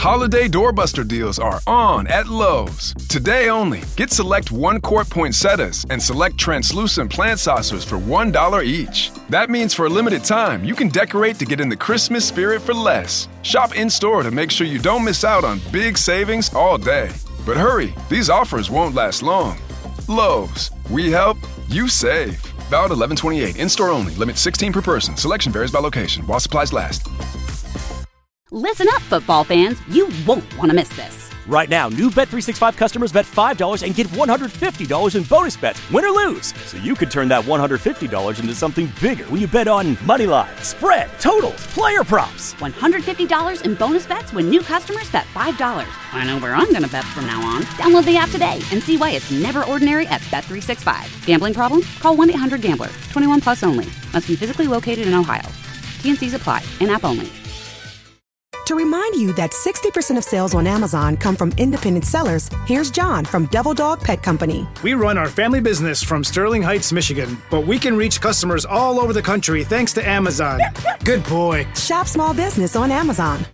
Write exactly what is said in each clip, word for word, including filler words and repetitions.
Holiday doorbuster deals are on at Lowe's. Today only, get select one-quart poinsettias and select translucent plant saucers for one dollar each. That means for a limited time, you can decorate to get in the Christmas spirit for less. Shop in-store to make sure you don't miss out on big savings all day. But hurry, these offers won't last long. Lowe's, we help, you save. Valid eleven twenty-eight, in-store only, limit sixteen per person. Selection varies by location, while supplies last. Listen up, football fans. You won't want to miss this. Right now, new Bet three sixty-five customers bet five dollars and get one hundred fifty dollars in bonus bets, win or lose. So you could turn that one hundred fifty dollars into something bigger when you bet on money line, spread, totals, player props. one hundred fifty dollars in bonus bets when new customers bet five dollars. I know where I'm going to bet from now on. Download the app today and see why it's never ordinary at Bet three sixty-five. Gambling problem? Call one eight hundred gambler. twenty-one plus only. Must be physically located in Ohio. T and C's apply. In-app only. To remind you that sixty percent of sales on Amazon come from independent sellers, here's John from Devil Dog Pet Company. We run our family business from Sterling Heights, Michigan, but we can reach customers all over the country thanks to Amazon. Good boy. Shop small business on Amazon.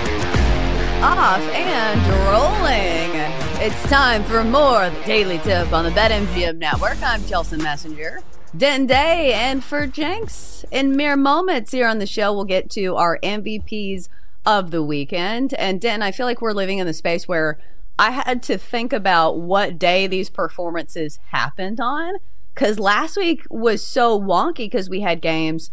Off and rolling. It's time for more of the Daily Tip on the BetMGM Network. I'm Chelsea Messenger. Den Day, and for Jenks, in mere moments here on the show, we'll get to our M V Ps of the weekend. And Den, I feel like we're living in the space where I had to think about what day these performances happened on, because last week was so wonky because we had games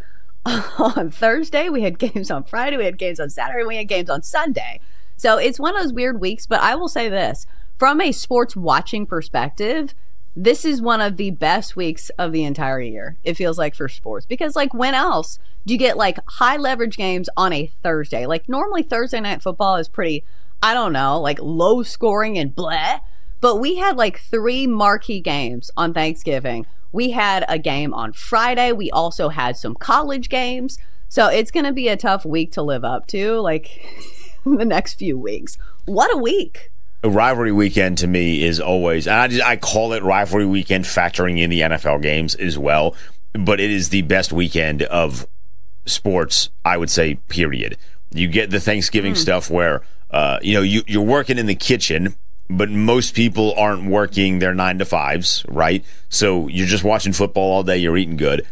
on Thursday, we had games on Friday, we had games on Saturday, we had games on Sunday. So it's one of those weird weeks, but I will say this, from a sports watching perspective, this is one of the best weeks of the entire year, it feels like, for sports. Because, like, when else do you get, like, high leverage games on a Thursday? Like, normally Thursday night football is pretty, I don't know, like, low scoring and bleh. But we had, like, three marquee games on Thanksgiving. We had a game on Friday. We also had some college games. So it's going to be a tough week to live up to, like, the next few weeks. What a week. A rivalry weekend to me is always, and I, just, I call it rivalry weekend factoring in the N F L games as well, but it is the best weekend of sports, I would say, period. You get the Thanksgiving mm. stuff where, uh, you know, you, you're working in the kitchen, but most people aren't working their nine to fives, right? So you're just watching football all day, you're eating good.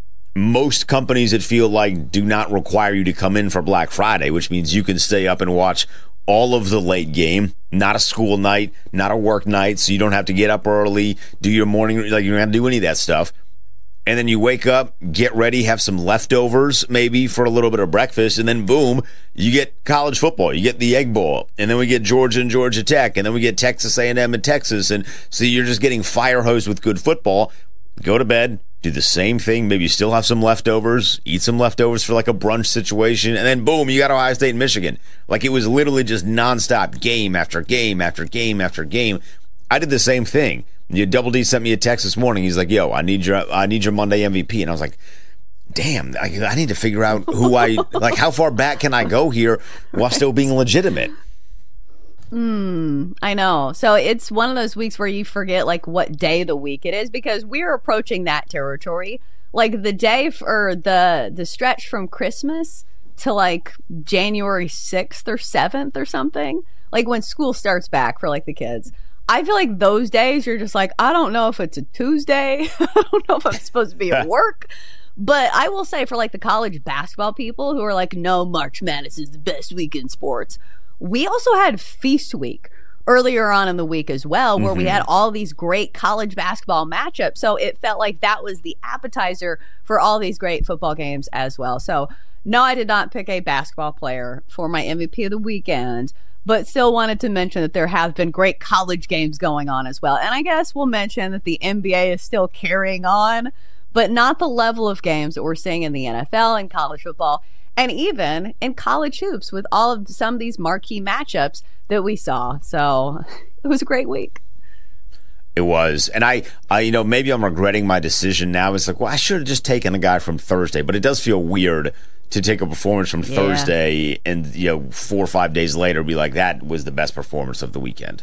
Most companies, it feel like, do not require you to come in for Black Friday, which means you can stay up and watch all of the late game, not a school night, not a work night, so you don't have to get up early, do your morning, like you don't have to do any of that stuff. And then you wake up, get ready, have some leftovers maybe for a little bit of breakfast, and then boom, you get college football, you get the Egg Bowl, and then we get Georgia and Georgia Tech, and then we get Texas A and M and Texas, and so you're just getting fire hosed with good football. Go to bed, do the same thing, maybe you still have some leftovers, eat some leftovers for like a brunch situation, and then boom, you got Ohio State and Michigan. Like, it was literally just nonstop game after game after game after game. I did the same thing. You Double D sent me a text this morning. He's like, "Yo, I need your I need your Monday M V P," and I was like, "Damn, I, I need to figure out who I like. How far back can I go here while still being legitimate?" Hmm, I know. So it's one of those weeks where you forget like what day of the week it is, because we're approaching that territory. Like the day for the the stretch from Christmas to like January sixth or seventh or something, like when school starts back for like the kids. I feel like those days you're just like, I don't know if it's a Tuesday. I don't know if I'm supposed to be at work. But I will say, for like the college basketball people who are like, no, March Madness is the best week in sports. We also had Feast Week earlier on in the week as well, where mm-hmm. we had all these great college basketball matchups. So it felt like that was the appetizer for all these great football games as well. So no, I did not pick a basketball player for my M V P of the weekend, but still wanted to mention that there have been great college games going on as well. And I guess we'll mention that the N B A is still carrying on, but not the level of games that we're seeing in the N F L and college football, and even in college hoops with all of some of these marquee matchups that we saw. So it was a great week. It was. And I, I, you know, maybe I'm regretting my decision now. It's like, well, I should have just taken a guy from Thursday, but it does feel weird to take a performance from yeah. Thursday and, you know, four or five days later be like, that was the best performance of the weekend.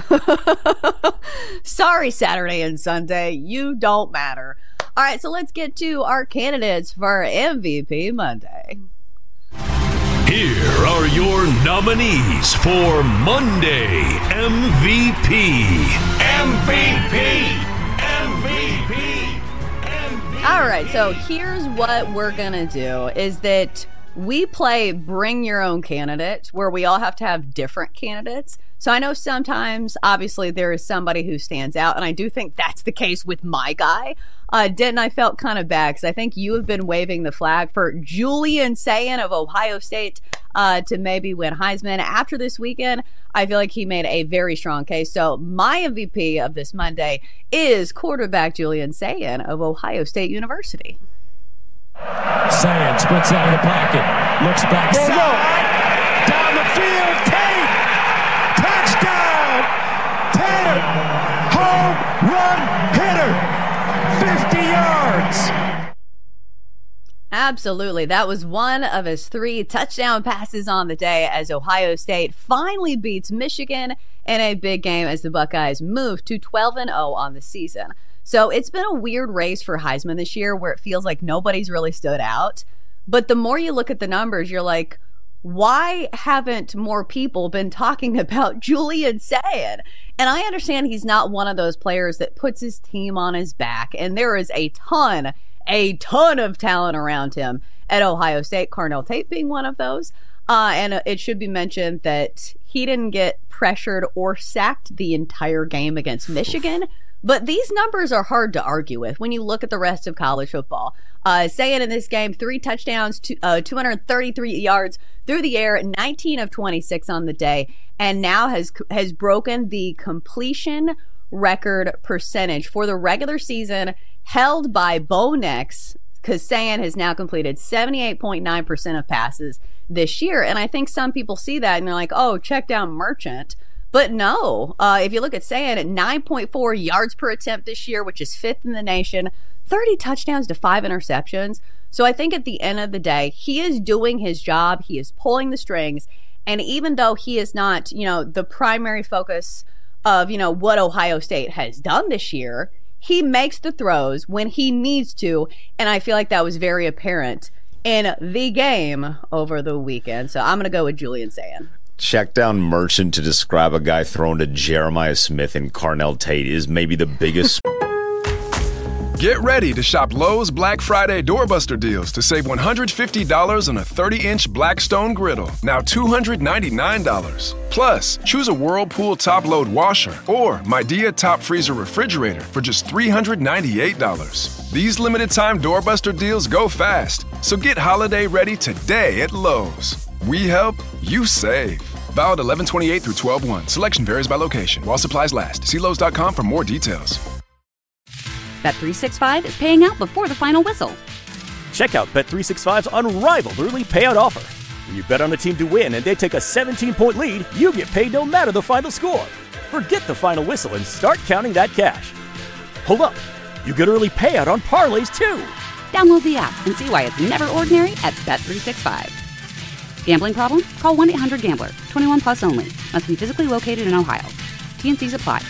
Sorry, Saturday and Sunday. You don't matter. All right, so let's get to our candidates for M V P Monday. Here are your nominees for Monday M V P. M V P! M V P! M V P! All right, so here's what we're going to do is that we play Bring Your Own Candidates, where we all have to have different candidates. So I know sometimes, obviously, there is somebody who stands out, and I do think that's the case with my guy. Uh, Denton, I felt kind of bad because I think you have been waving the flag for Julian Sayin of Ohio State uh, to maybe win Heisman. After this weekend, I feel like he made a very strong case. So my M V P of this Monday is quarterback Julian Sayin of Ohio State University. Sayin splits out of the pocket, looks backside, down the field, Tate, touchdown, Tatum, home run hitter, fifty yards. Absolutely. That was one of his three touchdown passes on the day as Ohio State finally beats Michigan in a big game as the Buckeyes move to twelve and oh on the season. So it's been a weird race for Heisman this year where it feels like nobody's really stood out. But the more you look at the numbers, you're like, why haven't more people been talking about Julian Sayin? And I understand he's not one of those players that puts his team on his back. And there is a ton, a ton of talent around him at Ohio State, Carnell Tate being one of those. Uh, and it should be mentioned that he didn't get pressured or sacked the entire game against Michigan. But these numbers are hard to argue with when you look at the rest of college football. Uh, Sayin in this game, three touchdowns, two, uh, two hundred thirty-three yards through the air, nineteen of twenty-six on the day, and now has has broken the completion record percentage for the regular season held by Bo Nix, because Sayin has now completed seventy-eight point nine percent of passes this year. And I think some people see that and they're like, oh, check down Merchant. But no, uh, if you look at Sayin at nine point four yards per attempt this year, which is fifth in the nation, thirty touchdowns to five interceptions. So I think at the end of the day, he is doing his job. He is pulling the strings. And even though he is not, you know, the primary focus of, you know, what Ohio State has done this year, he makes the throws when he needs to. And I feel like that was very apparent in the game over the weekend. So I'm going to go with Julian Sayin. Check down Merchant to describe a guy thrown to Jeremiah Smith and Carnell Tate is maybe the biggest. Get ready to shop Lowe's Black Friday doorbuster deals to save one hundred fifty dollars on a thirty-inch Blackstone griddle, now two hundred ninety-nine dollars. Plus, choose a Whirlpool top-load washer or Midea top freezer refrigerator for just three hundred ninety-eight dollars. These limited-time doorbuster deals go fast, so get holiday ready today at Lowe's. We help, you save. Valid eleven twenty-eight through twelve one. Selection varies by location. While supplies last. See Lowe's dot com for more details. Bet three sixty-five is paying out before the final whistle. Check out Bet three sixty-five's unrivaled early payout offer. When you bet on a team to win and they take a seventeen-point lead, you get paid no matter the final score. Forget the final whistle and start counting that cash. Hold up. You get early payout on parlays, too. Download the app and see why it's never ordinary at Bet three sixty-five. Gambling problem? Call one eight hundred gambler. twenty-one plus only. Must be physically located in Ohio. T and C's apply.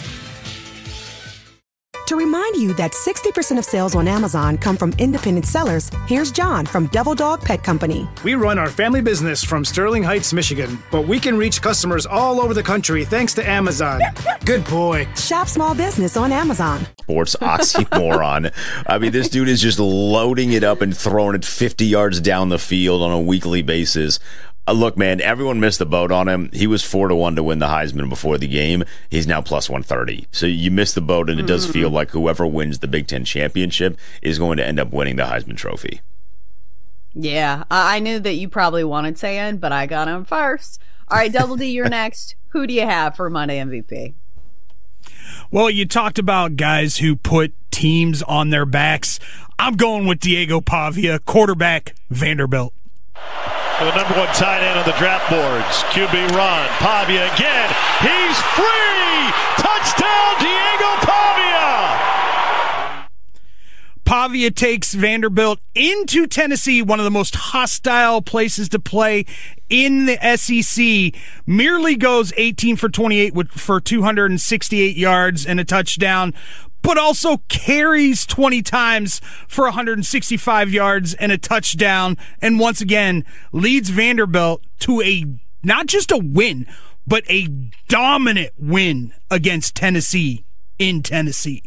To remind you that sixty percent of sales on Amazon come from independent sellers, here's John from Devil Dog Pet Company. We run our family business from Sterling Heights, Michigan, but we can reach customers all over the country thanks to Amazon. Good boy. Shop small business on Amazon. Sports oxymoron. I mean, this dude is just loading it up and throwing it fifty yards down the field on a weekly basis. Uh, look, man, everyone missed the boat on him. He was four to one to win the Heisman before the game. He's now plus one thirty. So you missed the boat, and it does feel like whoever wins the Big Ten championship is going to end up winning the Heisman Trophy. Yeah, I knew that you probably wanted Sayin, but I got him first. All right, Double D, you're next. Who do you have for Monday M V P? Well, you talked about guys who put teams on their backs. I'm going with Diego Pavia, quarterback, Vanderbilt. The number one tight end on the draft boards. Q B run. Pavia again. He's free. Touchdown, Diego Pavia. Pavia takes Vanderbilt into Tennessee, one of the most hostile places to play in the S E C. Merely goes eighteen for twenty-eight with, for two hundred sixty-eight yards and a touchdown. but also carries twenty times for one hundred sixty-five yards and a touchdown, and once again leads Vanderbilt to a not just a win, but a dominant win against Tennessee in Tennessee.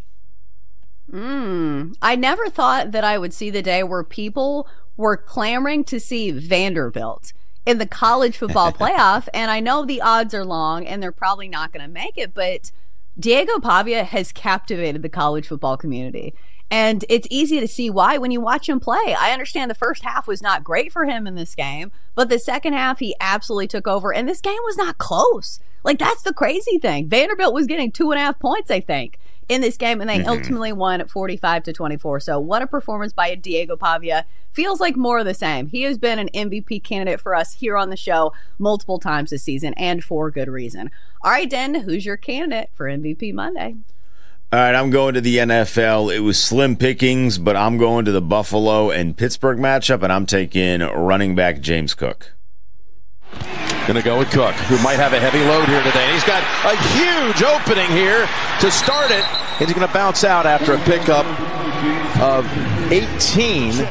Mm, I never thought that I would see the day where people were clamoring to see Vanderbilt in the college football playoff, and I know the odds are long and they're probably not going to make it, but Diego Pavia has captivated the college football community. And it's easy to see why when you watch him play. I understand the first half was not great for him in this game, but the second half he absolutely took over, and this game was not close. Like, that's the crazy thing. Vanderbilt was getting two and a half points, I think, in this game, and they mm-hmm. ultimately won at forty-five to twenty-four. So what a performance by Diego Pavia. Feels like more of the same. He has been an M V P candidate for us here on the show multiple times this season, and for good reason. All right, Den, who's your candidate for M V P Monday? All right, I'm going to the N F L. It was slim pickings, but I'm going to the Buffalo and Pittsburgh matchup, and I'm taking running back James Cook. Going to go with Cook, who might have a heavy load here today. He's got a huge opening here to start it. He's going to bounce out after a pickup of eighteen.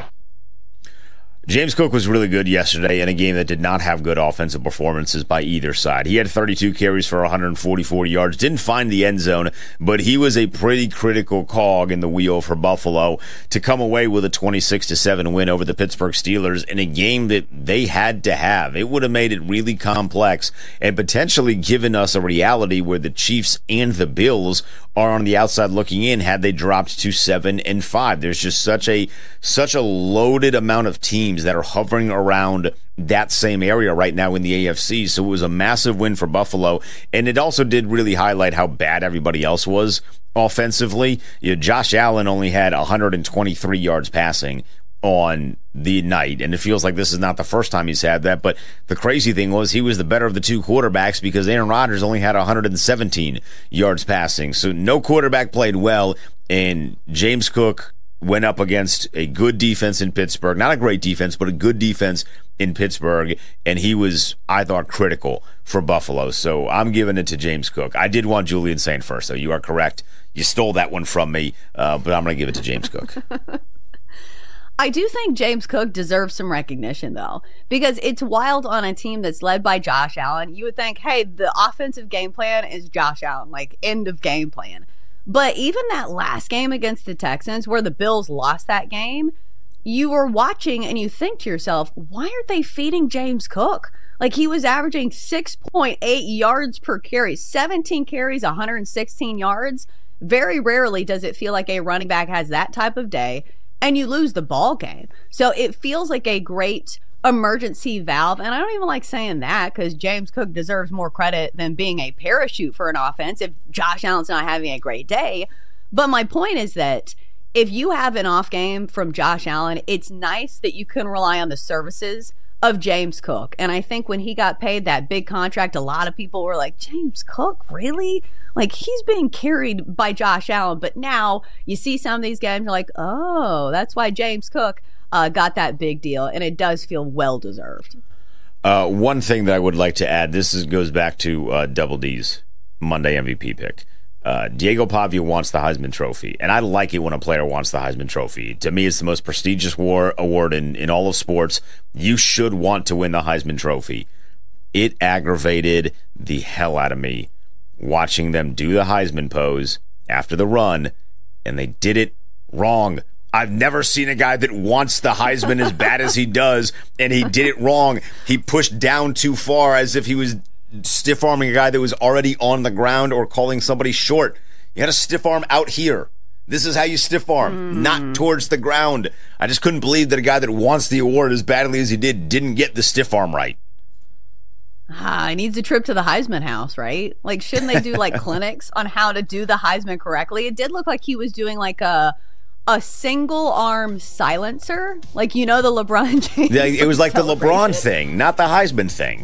James Cook was really good yesterday in a game that did not have good offensive performances by either side. He had thirty-two carries for one hundred forty-four yards, didn't find the end zone, but he was a pretty critical cog in the wheel for Buffalo to come away with a twenty-six to seven win over the Pittsburgh Steelers in a game that they had to have. It would have made it really complex and potentially given us a reality where the Chiefs and the Bills are on the outside looking in had they dropped to seven and five. There's just such a such a loaded amount of teams that are hovering around that same area right now in the A F C. So it was a massive win for Buffalo, and it also did really highlight how bad everybody else was offensively. You know, Josh Allen only had one hundred twenty-three yards passing on the night, and it feels like this is not the first time he's had that, but the crazy thing was he was the better of the two quarterbacks because Aaron Rodgers only had one hundred seventeen yards passing. So no quarterback played well, and James Cook went up against a good defense in Pittsburgh. Not a great defense, but a good defense in Pittsburgh, and he was, I thought, critical for Buffalo. So I'm giving it to James Cook. I did want Julian Saint first, though. You are correct. You stole that one from me, uh, but I'm going to give it to James Cook. I do think James Cook deserves some recognition, though, because it's wild on a team that's led by Josh Allen. You would think, hey, the offensive game plan is Josh Allen, like end of game plan. But even that last game against the Texans where the Bills lost that game, you were watching and you think to yourself, why aren't they feeding James Cook? Like, he was averaging six point eight yards per carry, seventeen carries, one hundred sixteen yards. Very rarely does it feel like a running back has that type of day and you lose the ball game. So it feels like a great emergency valve. And I don't even like saying that because James Cook deserves more credit than being a parachute for an offense if Josh Allen's not having a great day. But my point is that if you have an off game from Josh Allen, it's nice that you can rely on the services of James Cook. And I think when he got paid that big contract, a lot of people were like, James Cook, really? Like, he's being carried by Josh Allen. But now you see some of these games, you're like, oh, that's why James Cook uh, got that big deal. And it does feel well-deserved. Uh, one thing that I would like to add, this is, goes back to uh, Double D's Monday M V P pick. Uh, Diego Pavia wants the Heisman Trophy, and I like it when a player wants the Heisman Trophy. To me, it's the most prestigious war, award in, in all of sports. You should want to win the Heisman Trophy. It aggravated the hell out of me watching them do the Heisman pose after the run, and they did it wrong. I've never seen a guy that wants the Heisman as bad as he does, and he did it wrong. He pushed down too far as if he was stiff-arming a guy that was already on the ground or calling somebody short. You had to stiff arm out here. This is how you stiff arm, mm. not towards the ground. I just couldn't believe that a guy that wants the award as badly as he did didn't get the stiff arm right. Ah, he needs a trip to the Heisman house, right? Like, shouldn't they do like clinics on how to do the Heisman correctly? It did look like he was doing like a a single arm silencer, like, you know, the LeBron James. Yeah, it was like the LeBron thing, not the Heisman thing.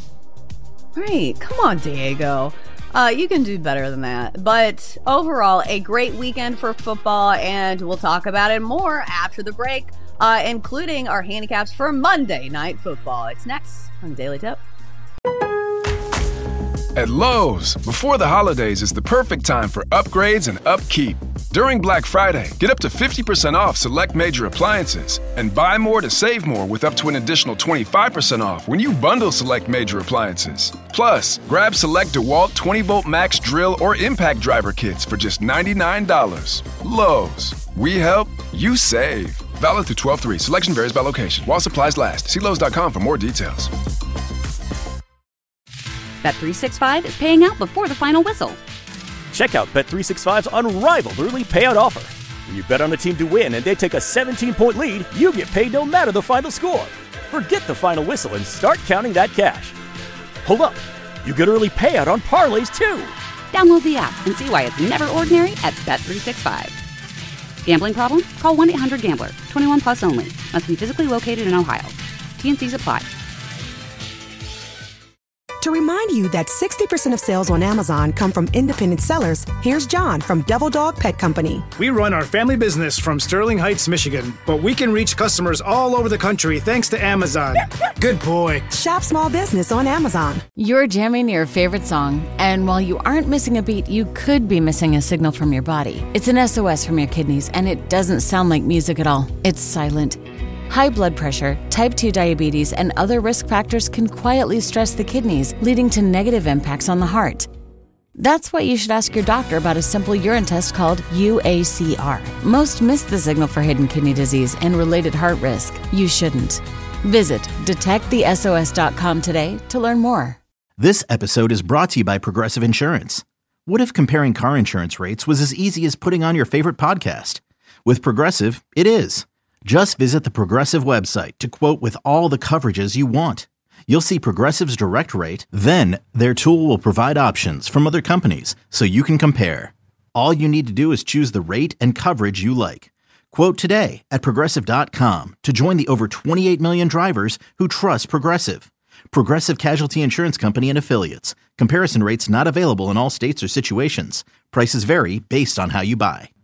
Right. Come on, Diego. Uh, you can do better than that. But overall, a great weekend for football, and we'll talk about it more after the break, uh, including our handicaps for Monday Night Football. It's next on Daily Tip. At Lowe's, before the holidays is the perfect time for upgrades and upkeep. During Black Friday, get up to fifty percent off select major appliances and buy more to save more with up to an additional twenty-five percent off when you bundle select major appliances. Plus, grab select DeWalt twenty volt max drill or impact driver kits for just ninety-nine dollars. Lowe's. We help, you save. Valid through twelve three. Selection varies by location. While supplies last. See Lowe's dot com for more details. Bet three sixty-five is paying out before the final whistle. Check out Bet three sixty-five's unrivaled early payout offer. When you bet on a team to win and they take a seventeen-point lead, you get paid no matter the final score. Forget the final whistle and start counting that cash. Hold up. You get early payout on parlays, too. Download the app and see why it's never ordinary at Bet three sixty-five. Gambling problem? Call one eight hundred gambler. twenty-one plus only. Must be physically located in Ohio. T N Cs apply. To remind you that sixty percent of sales on Amazon come from independent sellers, here's John from Devil Dog Pet Company. We run our family business from Sterling Heights, Michigan, but we can reach customers all over the country thanks to Amazon. Good boy. Shop small business on Amazon. You're jamming your favorite song, and while you aren't missing a beat, you could be missing a signal from your body. It's an S O S from your kidneys, and it doesn't sound like music at all. It's silent. High blood pressure, type two diabetes, and other risk factors can quietly stress the kidneys, leading to negative impacts on the heart. That's why you should ask your doctor about a simple urine test called U A C R. Most miss the signal for hidden kidney disease and related heart risk. You shouldn't. Visit detect the S O S dot com today to learn more. This episode is brought to you by Progressive Insurance. What if comparing car insurance rates was as easy as putting on your favorite podcast? With Progressive, it is. Just visit the Progressive website to quote with all the coverages you want. You'll see Progressive's direct rate, then their tool will provide options from other companies so you can compare. All you need to do is choose the rate and coverage you like. Quote today at Progressive dot com to join the over twenty-eight million drivers who trust Progressive. Progressive Casualty Insurance Company and Affiliates. Comparison rates not available in all states or situations. Prices vary based on how you buy.